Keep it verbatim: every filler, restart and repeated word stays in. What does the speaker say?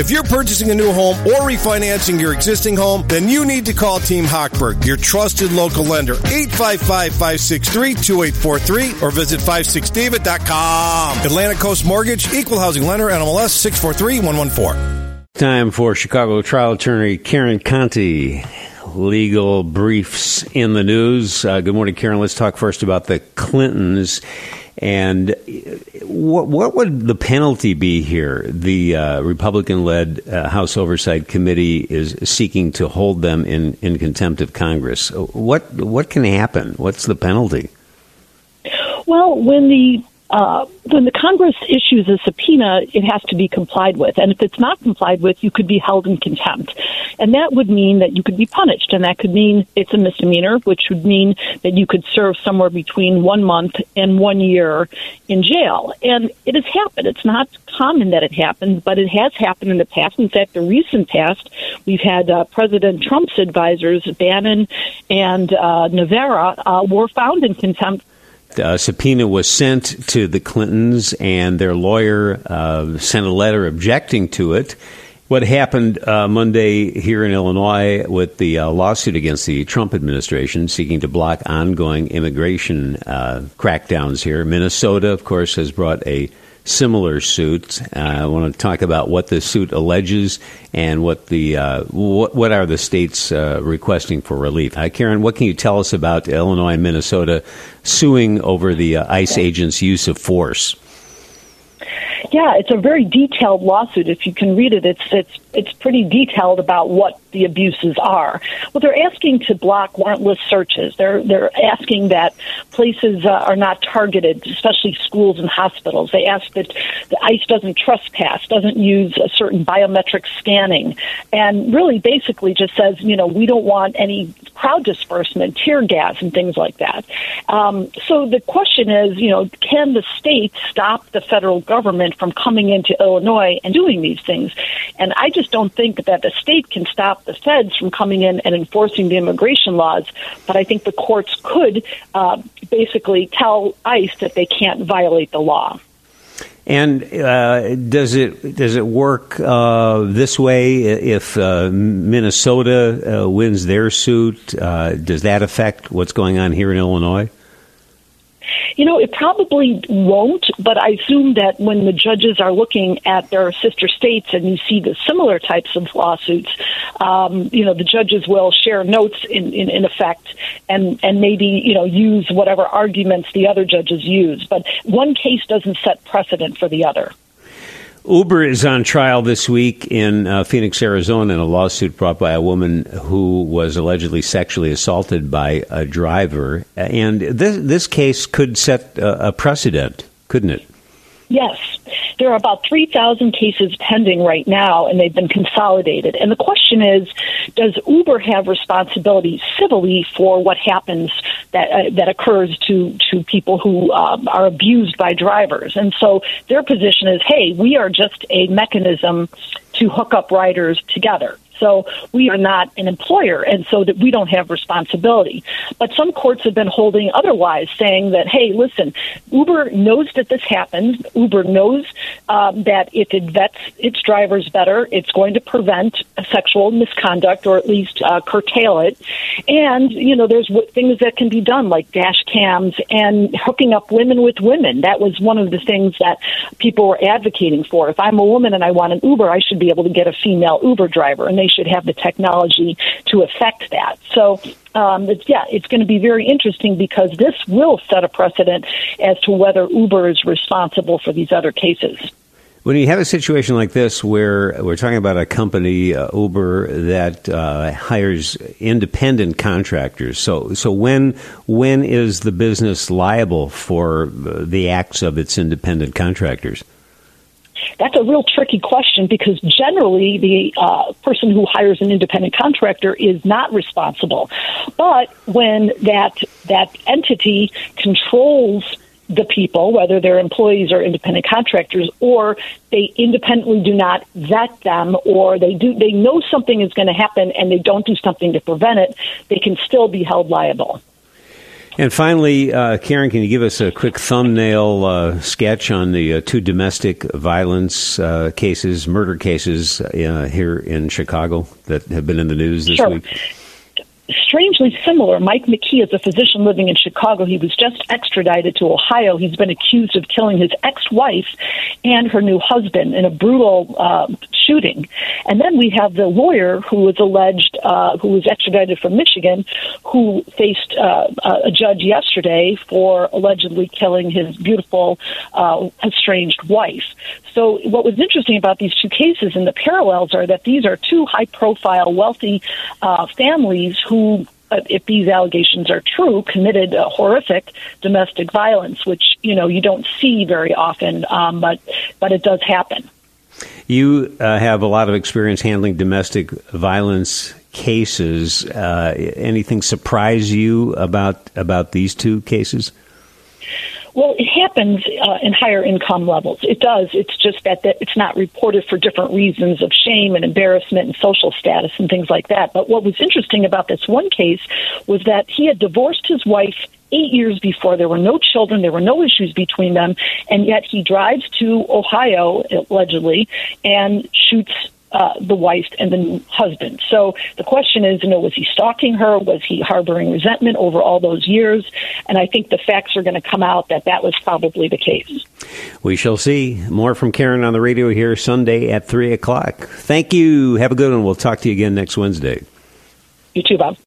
If you're purchasing a new home or refinancing your existing home, then you need to call Team Hochberg, your trusted local lender. eight five five, five six three, two eight four three or visit five six david dot com. Atlantic Coast Mortgage, Equal Housing Lender, N M L S six four three one one four. Time for Chicago trial attorney Karen Conti. Legal briefs in the news. Uh, good morning, Karen. Let's talk first about the Clintons. And what, what would the penalty be here? The uh, Republican-led uh, House Oversight Committee is seeking to hold them in, in contempt of Congress. What what can happen? What's the penalty? Well, when the Uh, when the Congress issues a subpoena, it has to be complied with. And if it's not complied with, you could be held in contempt. And that would mean that you could be punished. And that could mean it's a misdemeanor, which would mean that you could serve somewhere between one month and one year in jail. And it has happened. It's not common that it happens, but it has happened in the past. In fact, the recent past, we've had uh, President Trump's advisors, Bannon and uh, Navarro, uh, were found in contempt. A subpoena was sent to the Clintons, and their lawyer uh, sent a letter objecting to it. What happened uh, Monday here in Illinois with the uh, lawsuit against the Trump administration seeking to block ongoing immigration uh, crackdowns here. Minnesota, of course, has brought a similar suit. Uh, I want to talk about what the suit alleges and what the uh, what, what are the states uh, requesting for relief. Uh, Karen, what can you tell us about Illinois and Minnesota suing over the uh, ICE agents' use of force? Yeah, it's a very detailed lawsuit. If you can read it, it's it's it's pretty detailed about what the abuses are. Well, they're asking to block warrantless searches. They're they're asking that places uh, are not targeted, especially schools and hospitals. They ask that the ICE doesn't trespass, doesn't use a certain biometric scanning, and really basically just says, you know, we don't want any crowd dispersement, tear gas, and things like that. Um, so the question is, you know, can the state stop the federal government from coming into Illinois and doing these things? And I just don't think that the state can stop the feds from coming in and enforcing the immigration laws, but I think the courts could uh, basically tell ICE that they can't violate the law. And uh, does it does it work uh, this way if uh, Minnesota uh, wins their suit? Uh, does that affect what's going on here in Illinois? You know, it probably won't, but I assume that when the judges are looking at their sister states and you see the similar types of lawsuits, um, you know, the judges will share notes in, in, in effect and, and maybe, you know, use whatever arguments the other judges use. But one case doesn't set precedent for the other. Uber is on trial this week in uh, Phoenix, Arizona, in a lawsuit brought by a woman who was allegedly sexually assaulted by a driver. And this this case could set uh, a precedent, couldn't it? Yes. There are about three thousand cases pending right now, and they've been consolidated. And the question is, does Uber have responsibility civilly for what happens that uh, that occurs to, to people who um, are abused by drivers? And so their position is, hey, we are just a mechanism to hook up riders together. So we are not an employer, and so that we don't have responsibility. But some courts have been holding otherwise, saying that, hey, listen, Uber knows that this happens. Uber knows um, that if it vets its drivers better, it's going to prevent sexual misconduct or at least uh, curtail it. And, you know, there's w- things that can be done like dash cams and hooking up women with women. That was one of the things that people were advocating for. If I'm a woman and I want an Uber, I should be able to get a female Uber driver, and they should have the technology to affect that. So, um, it's, yeah, it's going to be very interesting because this will set a precedent as to whether Uber is responsible for these other cases. When you have a situation like this where we're talking about a company, uh, Uber, that uh, hires independent contractors, so so when when is the business liable for the acts of its independent contractors? That's a real tricky question because generally the uh, person who hires an independent contractor is not responsible. But when that that entity controls the people, whether they're employees or independent contractors, or they independently do not vet them, or they do they know something is going to happen and they don't do something to prevent it, they can still be held liable. And finally, uh, Karen, can you give us a quick thumbnail uh, sketch on the uh, two domestic violence uh, cases, murder cases uh, here in Chicago that have been in the news this sure. week? Strangely similar. Mike McKee is a physician living in Chicago. He was just extradited to Ohio. He's been accused of killing his ex-wife and her new husband in a brutal uh, shooting. And then we have the lawyer who was alleged, uh, who was extradited from Michigan, who faced uh, a judge yesterday for allegedly killing his beautiful, uh, estranged wife. So what was interesting about these two cases and the parallels are that these are two high-profile, wealthy uh, families who, uh, if these allegations are true, committed uh, horrific domestic violence, which, you know, you don't see very often, um, but but it does happen. You uh, have a lot of experience handling domestic violence cases. Uh, anything surprise you about about these two cases? Well, it happens uh, in higher income levels. It does. It's just that, that it's not reported for different reasons of shame and embarrassment and social status and things like that. But what was interesting about this one case was that he had divorced his wife eight years before. There were no children. There were no issues between them. And yet he drives to Ohio, allegedly, and shoots Uh, the wife and the husband. So the question is, you know, was he stalking her? Was he harboring resentment over all those years? And I think the facts are going to come out that that was probably the case. We shall see. More from Karen on the radio here Sunday at three o'clock. Thank you. Have a good one. We'll talk to you again next Wednesday. You too, Bob.